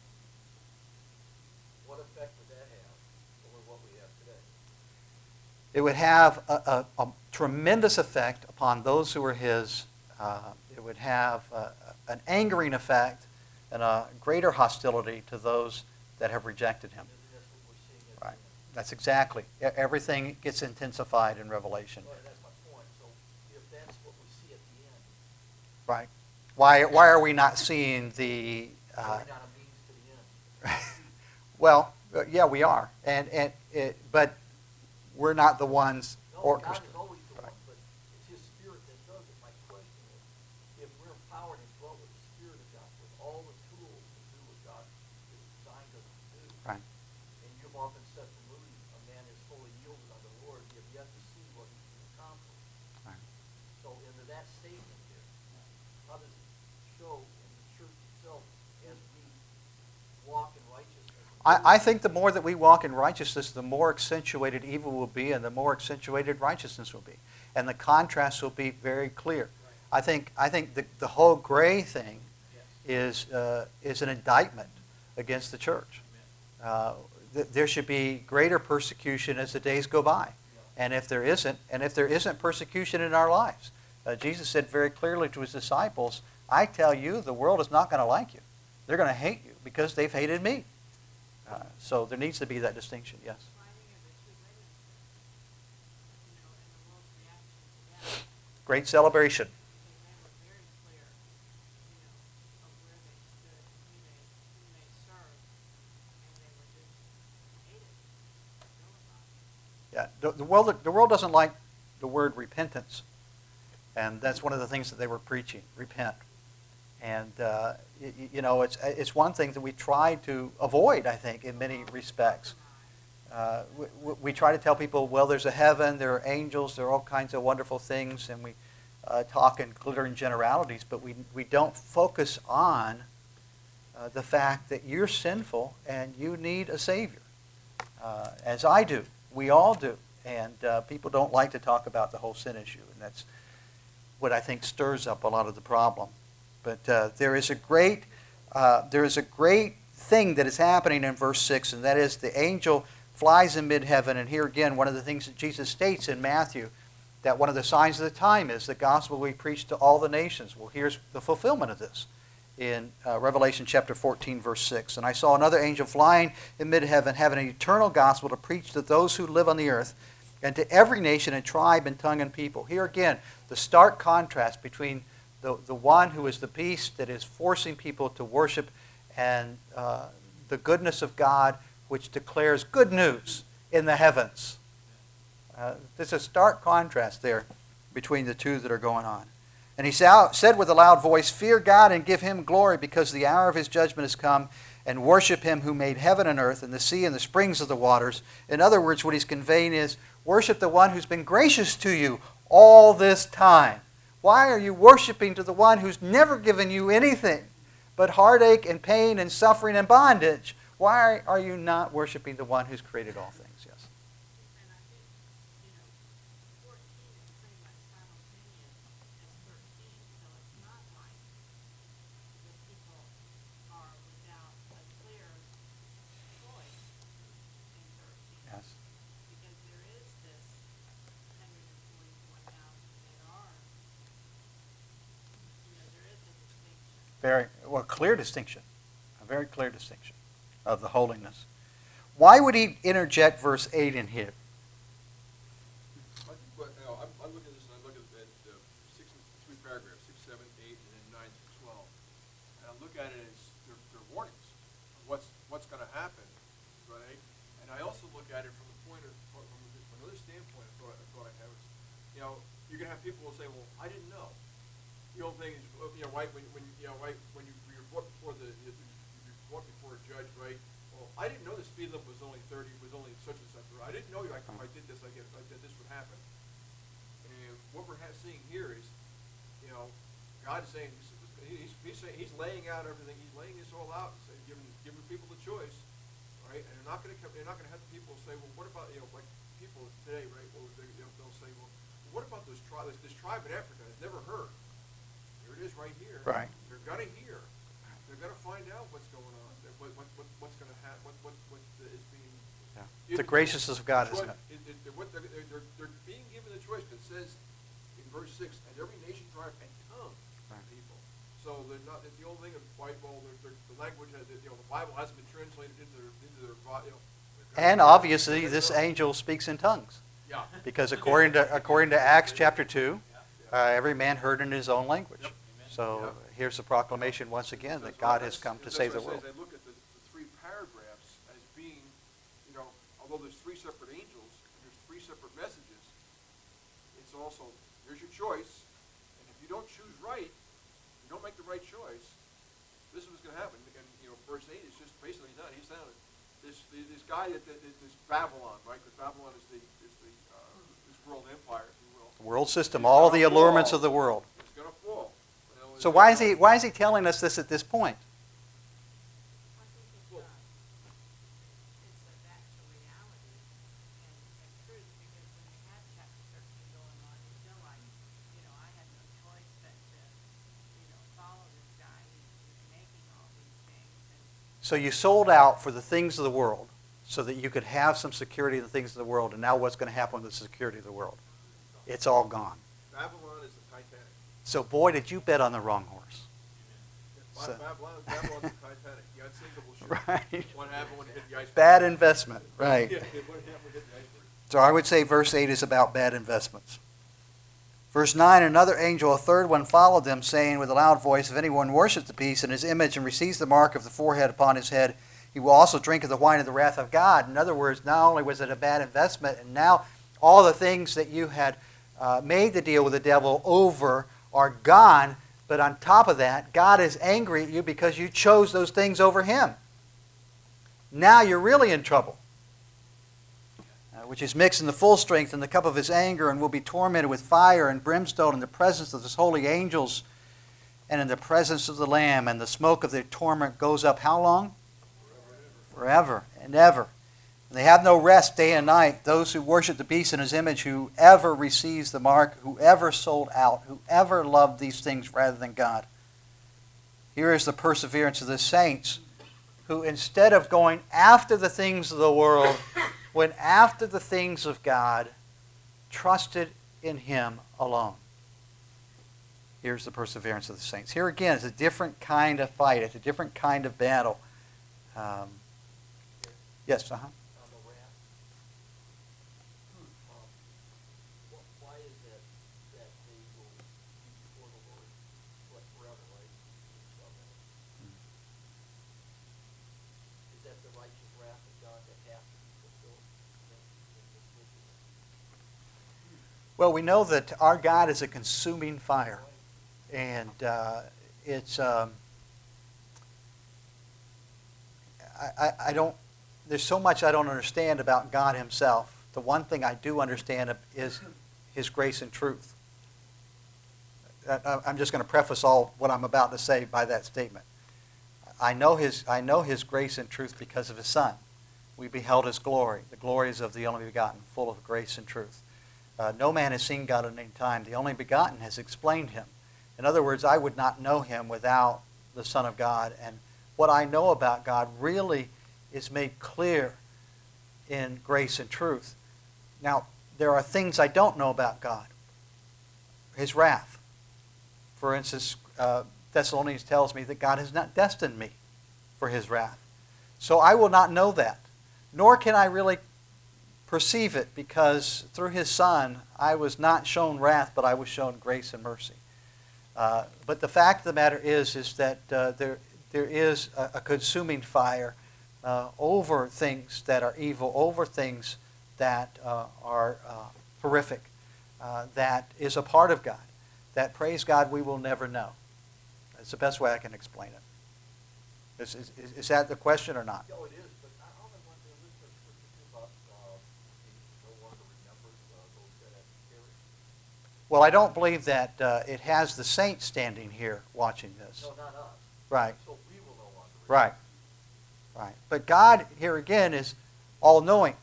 what effect would that have over what we have today? It would have a tremendous effect upon those who are His. It would have an angering effect and a greater hostility to those that have rejected Him. Isn't this what we're seeing at the Right. end? That's exactly. Everything gets intensified in Revelation. Well, that's my point. So if that's what we see at the end, Right. Why are we not seeing the... Are we not a means to the end? Well, yeah, we are. But we're not the ones No, God orchestrating. is always the Right. one, but it's His Spirit that does it. My question is, if we're empowered and dwelt with the Spirit of God, with all the tools to do what God has designed us to do, Right. and you've often said to Moody, a man is fully yielded unto the Lord, you have yet to see what he can accomplish. Right. So into that statement here, how does it show in the church itself as we walk in righteousness? I think the more that we walk in righteousness, the more accentuated evil will be and the more accentuated righteousness will be. And the contrast will be very clear. I think the whole gray thing is an indictment against the church. There should be greater persecution as the days go by. And if there isn't persecution in our lives, Jesus said very clearly to his disciples, I tell you, the world is not going to like you. They're going to hate you because they've hated me. So there needs to be that distinction, yes. Finding of the two witnesses, and the world's reaction to that, Great celebration. because they were very clear, of where they stood, whom they served, and they were just hated, vilified. Yeah, the world doesn't like the word repentance. And that's one of the things that they were preaching, repent. And, it's one thing that we try to avoid, I think, in many respects. We try to tell people, well, there's a heaven, there are angels, there are all kinds of wonderful things, and we talk in glittering generalities, but we don't focus on the fact that you're sinful and you need a Savior, as I do. We all do. And people don't like to talk about the whole sin issue, and that's what I think stirs up a lot of the problem. But there is a great thing that is happening in verse 6, and that is the angel flies in mid-heaven. And here again, one of the things that Jesus states in Matthew, that one of the signs of the time is the gospel we preach to all the nations. Well, here's the fulfillment of this in Revelation chapter 14, verse 6. And I saw another angel flying in mid-heaven, having an eternal gospel to preach to those who live on the earth, and to every nation and tribe and tongue and people. Here again, the stark contrast between the one who is the beast that is forcing people to worship and the goodness of God, which declares good news in the heavens. There's a stark contrast there between the two that are going on. And he said with a loud voice, fear God and give him glory, because the hour of his judgment has come, and worship him who made heaven and earth and the sea and the springs of the waters. In other words, what he's conveying is, worship the one who's been gracious to you all this time. Why are you worshiping to the one who's never given you anything but heartache and pain and suffering and bondage? Why are you not worshiping the one who's created all things? Yes. And I think, 14 is pretty much simultaneous as 13, so it's not like the people are without a clear choice in 13. Yes. Because there is this 144,000 that are, there is a distinction. Clear distinction. A very clear distinction of the holiness. Why would he interject verse 8 in here? I think I'm looking at this, and I look at three paragraphs, 6, 7, 8, and then 9 through 12. And I look at it as they're warnings of what's going to happen, right? And I also look at it from another standpoint. I thought I had was, you're going to have people who say, well, I didn't know. The old thing is, right, when you're brought before before a judge, right? Well, I didn't know the speed limit was only 30, was only such and such. Or I didn't know if I did this, this would happen. And what we're seeing here is, God is saying, he's laying out everything. He's laying this all out, saying, giving people the choice, right? And they're not going to have the people say, well, what about like people today, right? Well, they'll say, well, what about this tribe in Africa has never heard? Here it is, right here. Right. They're going to hear. They're going to find out what's going on. What's going to happen? What is being. Yeah. The graciousness of God is not. They're being given the choice. It says in verse 6, and every nation, tribe, and tongue people. So they're not. It's the old thing of Bible. The language, the Bible hasn't been translated into their. And obviously, this angel speaks in tongues. Yeah. Because according to Acts chapter 2, every man heard in his own language. Yep. So Yeah. here's the proclamation once again that That's God why- has come to that's save why the I say world. as I look at the three paragraphs as being, although there's three separate angels, and there's three separate messages, it's also, here's your choice, and if you don't choose right, you don't make the right choice, this is what's going to happen. And, verse 8 is just basically that. He's saying this guy, this Babylon, right? Because Babylon is this world empire, if you will. The world system, It's all gonna the allurements fall. of the world. It's going to fall. So why is he telling us this at this point? I think it's that's a reality and truth, because when you have chapter 13 going on, you feel like, I had no choice but to, follow this guy. He's making all these things. And So you sold out for the things of the world so that you could have some security in the things of the world, and now what's going to happen with the security of the world? It's all gone. Babylon is the Titanic. So boy, did you bet on the wrong horse. So- Babylon's the Titanic. The unsinkable ship. Right. What happened when it hit the iceberg? Bad investment, right. Yeah, what happened when it hit the iceberg? So I would say verse 8 is about bad investments. Verse 9, another angel, a third one, followed them, saying with a loud voice, if anyone worships the beast and his image and receives the mark of the forehead upon his head, he will also drink of the wine of the wrath of God. In other words, not only was it a bad investment, and now all the things that you had made the deal with the devil over are gone, but on top of that, God is angry at you because you chose those things over him. Now you're really in trouble. Which is mixed in the full strength in the cup of his anger, and will be tormented with fire and brimstone in the presence of his holy angels and in the presence of the Lamb. And the smoke of their torment goes up how long? Forever and ever. And they have no rest day and night, those who worship the beast in his image, whoever receives the mark, whoever sold out, whoever loved these things rather than God. Here is the perseverance of the saints, who instead of going after the things of the world, went after the things of God, trusted in him alone. Here's the perseverance of the saints. Here again is a different kind of fight. It's a different kind of battle. Yes, On the wrath. Why is it that they will be before the Lord forever, right? Is that the righteous wrath of God that has to be fulfilled? Well, we know that our God is a consuming fire. And it's... I don't... There's so much I don't understand about God himself. The one thing I do understand is his grace and truth. I'm just going to preface all what I'm about to say by that statement. I know his grace and truth because of his Son. We beheld his glory. The glories of the only begotten, full of grace and truth. No man has seen God at any time. The only begotten has explained him. In other words, I would not know him without the Son of God. And what I know about God really is made clear in grace and truth. Now, there are things I don't know about God. His wrath. For instance, Thessalonians tells me that God has not destined me for his wrath. So I will not know that. Nor can I really perceive it, because through his Son, I was not shown wrath, but I was shown grace and mercy. But the fact of the matter is that there is a consuming fire over things that are evil, over things that are horrific, that is a part of God, that, praise God, we will never know. That's the best way I can explain it. Is that the question or not? No, it is, but I don't know what the list of scriptures about no longer remembers those that have perished. Well, I don't believe that it has the saints standing here watching this. No, not us. Right. So we will no longer remember. Right. Right. But God, here again, is all-knowing.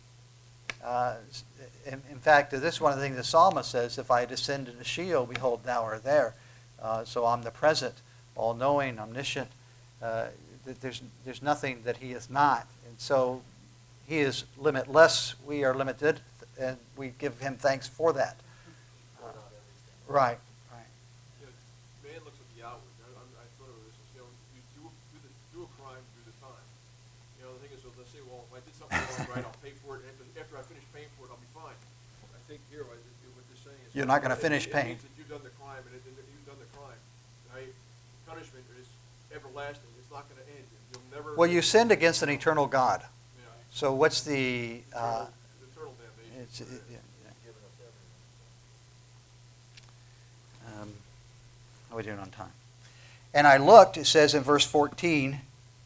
In fact, this is one of the things the psalmist says, if I descend into Sheol, behold, thou art there. So I'm the present, all-knowing, omniscient. There's nothing that he is not. And so he is limitless. We are limited, and we give him thanks for that. So not everything. Right. Right. Man looks at the outward. I thought of this as, you do a crime, do the time. The thing is, let's say, well, if I did something wrong, right, I'll pay for it. After I finish paying for it, I'll be fine. I think here, what they're saying is... You're not going to finish it paying. means that you've done the crime, and you've done the crime. The punishment is everlasting. It's not going to end. You'll never. Well, you sinned against an eternal God. Yeah, So what's the... eternal damnation. it's, yeah. Given us everything. How are we doing on time? And I looked, it says in verse 14,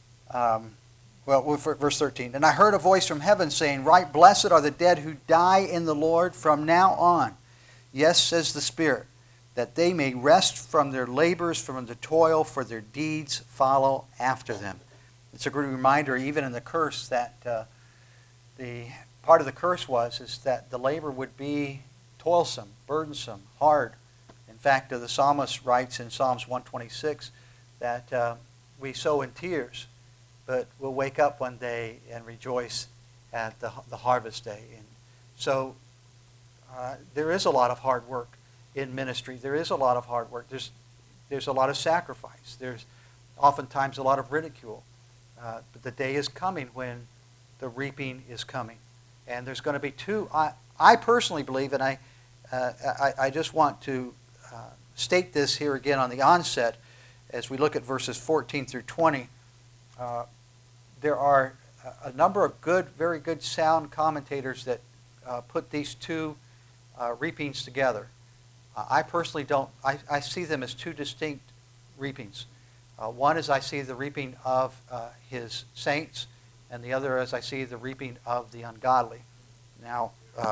verse 13, and I heard a voice from heaven saying, "Right, blessed are the dead who die in the Lord from now on. Yes, says the Spirit, that they may rest from their labors, from the toil, for their deeds follow after them." It's a good reminder, even in the curse, that the part of the curse is that the labor would be toilsome, burdensome, hard. In fact, the psalmist writes in Psalms 126 that we sow in tears, but we'll wake up one day and rejoice at the harvest day. And so there is a lot of hard work in ministry. There is a lot of hard work. There's a lot of sacrifice. There's oftentimes a lot of ridicule. But the day is coming when the reaping is coming. And there's going to be two. I personally believe, and I just want to state this here again on the onset, as we look at verses 14 through 20, there are a number of good, very good sound commentators that put these two reapings together. I personally don't. I see them as two distinct reapings. One is I see the reaping of his saints, and the other is I see the reaping of the ungodly. Now,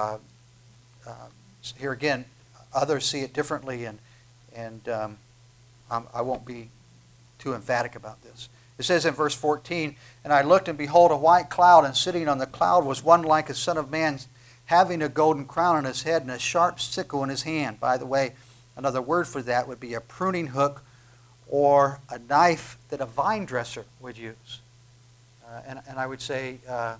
here again, others see it differently, and I won't be too emphatic about this. It says in verse 14, "And I looked, and behold, a white cloud, and sitting on the cloud was one like a son of man, having a golden crown on his head and a sharp sickle in his hand." By the way, another word for that would be a pruning hook or a knife that a vine dresser would use. And I would say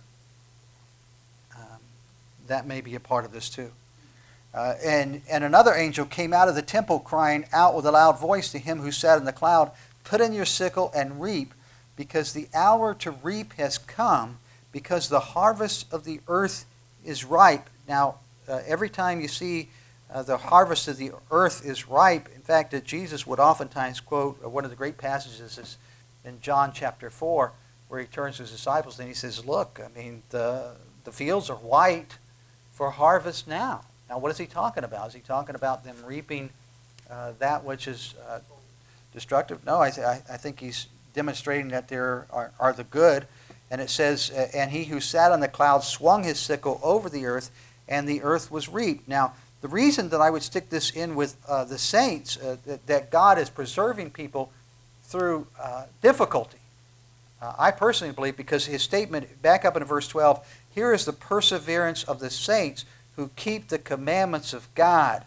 that may be a part of this too. And another angel came out of the temple, crying out with a loud voice to him who sat in the cloud, "Put in your sickle and reap, because the hour to reap has come, because the harvest of the earth is ripe." Now, every time you see the harvest of the earth is ripe, in fact, Jesus would oftentimes quote one of the great passages is in John chapter 4, where he turns to his disciples and he says, "Look, I mean, the fields are white for harvest now." Now, what is he talking about? Is he talking about them reaping that which is destructive? No, I think he's demonstrating that there are the good. And it says, "And he who sat on the cloud swung his sickle over the earth, and the earth was reaped." Now, the reason that I would stick this in with the saints, that God is preserving people through difficulty, I personally believe, because his statement, back up in verse 12, "Here is the perseverance of the saints who keep the commandments of God."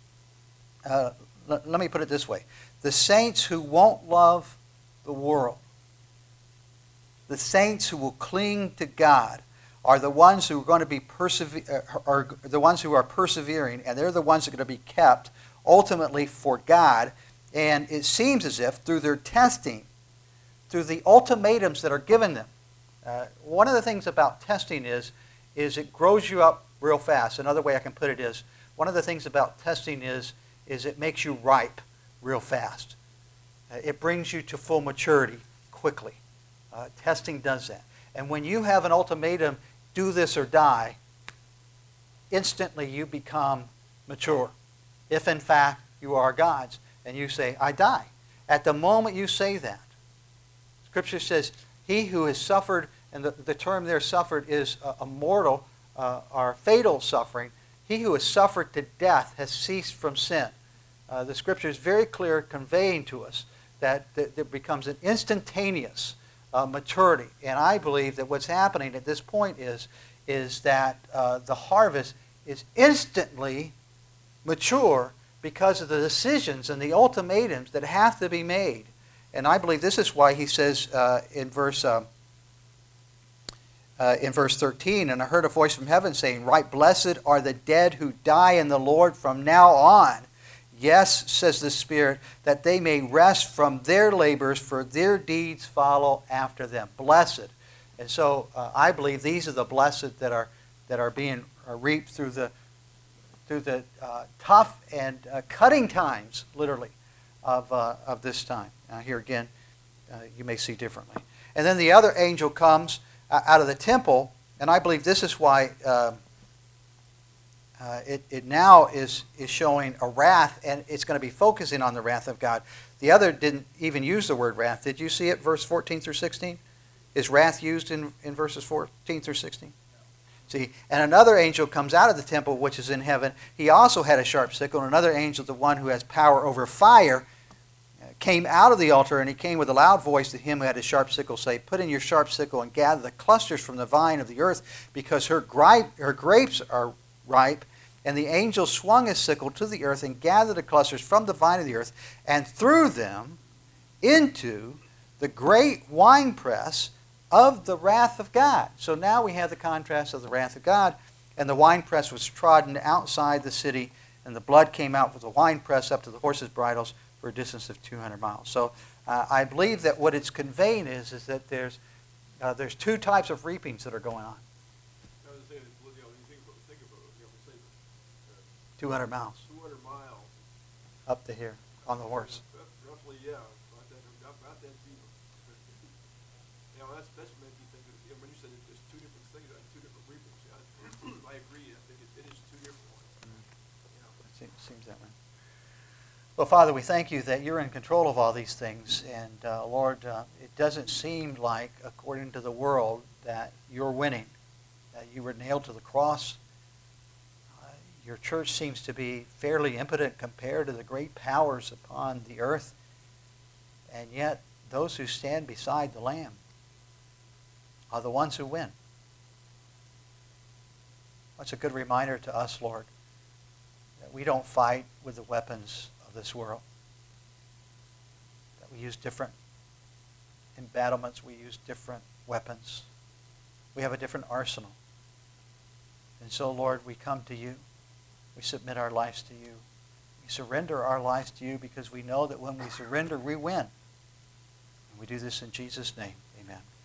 Let me put it this way. The saints who won't love the world, the saints who will cling to God, are the ones who are going to be are the ones who are persevering, and they're the ones that are going to be kept ultimately for God. And it seems as if through their testing, through the ultimatums that are given them, one of the things about testing is it grows you up real fast. Another way I can put it is, one of the things about testing is it makes you ripe real fast. It brings you to full maturity quickly. Testing does that. And when you have an ultimatum, do this or die, instantly you become mature. If in fact you are God's, and you say, "I die." At the moment you say that, Scripture says, "He who has suffered," and the term there, suffered, is a mortal or fatal suffering. "He who has suffered to death has ceased from sin." The Scripture is very clear, conveying to us that there becomes an instantaneous maturity. And I believe that what's happening at this point is that the harvest is instantly mature because of the decisions and the ultimatums that have to be made. And I believe this is why he says in verse 13, "And I heard a voice from heaven saying, Right, blessed are the dead who die in the Lord from now on. Yes, says the Spirit, that they may rest from their labors, for their deeds follow after them." Blessed. And so I believe these are the blessed that are being reaped through the tough and cutting times, literally, of this time. Now here again, you may see differently. And then the other angel comes out of the temple, and I believe this is why it now is showing a wrath, and it's going to be focusing on the wrath of God. The other didn't even use the word wrath. Did you see it, verse 14 through 16? Is wrath used in verses 14 through 16? See, and another angel comes out of the temple, which is in heaven. He also had a sharp sickle, and another angel, the one who has power over fire, came out of the altar, and he came with a loud voice to him who had a sharp sickle, say, put in your sharp sickle and gather the clusters from the vine of the earth, because her grapes are ripe. And the angel swung his sickle to the earth and gathered the clusters from the vine of the earth and threw them into the great winepress of the wrath of God. So now we have the contrast of the wrath of God, and the winepress was trodden outside the city, and the blood came out with the winepress up to the horses' bridles for a distance of 200 miles. So I believe that what it's conveying is that there's two types of reapings that are going on. I was saying, you know, you think about it, you know, say, 200 miles 200 miles. up to here on the horse. Roughly, yeah, about that deep. You know, that's made me think of, you know, when you said that there's two different things, two different reapings. Yeah, I agree. I think it is two different ones. You know. It seems that way. Well, Father, we thank you that you're in control of all these things. And, Lord, it doesn't seem like, according to the world, that you're winning, that you were nailed to the cross. Your church seems to be fairly impotent compared to the great powers upon the earth. And yet, those who stand beside the Lamb are the ones who win. That's a good reminder to us, Lord, that we don't fight with the weapons of this world. That we use different embattlements, we use different weapons. We have a different arsenal. And so, Lord, we come to you. We submit our lives to you. We surrender our lives to you because we know that when we surrender, we win. And we do this in Jesus' name. Amen.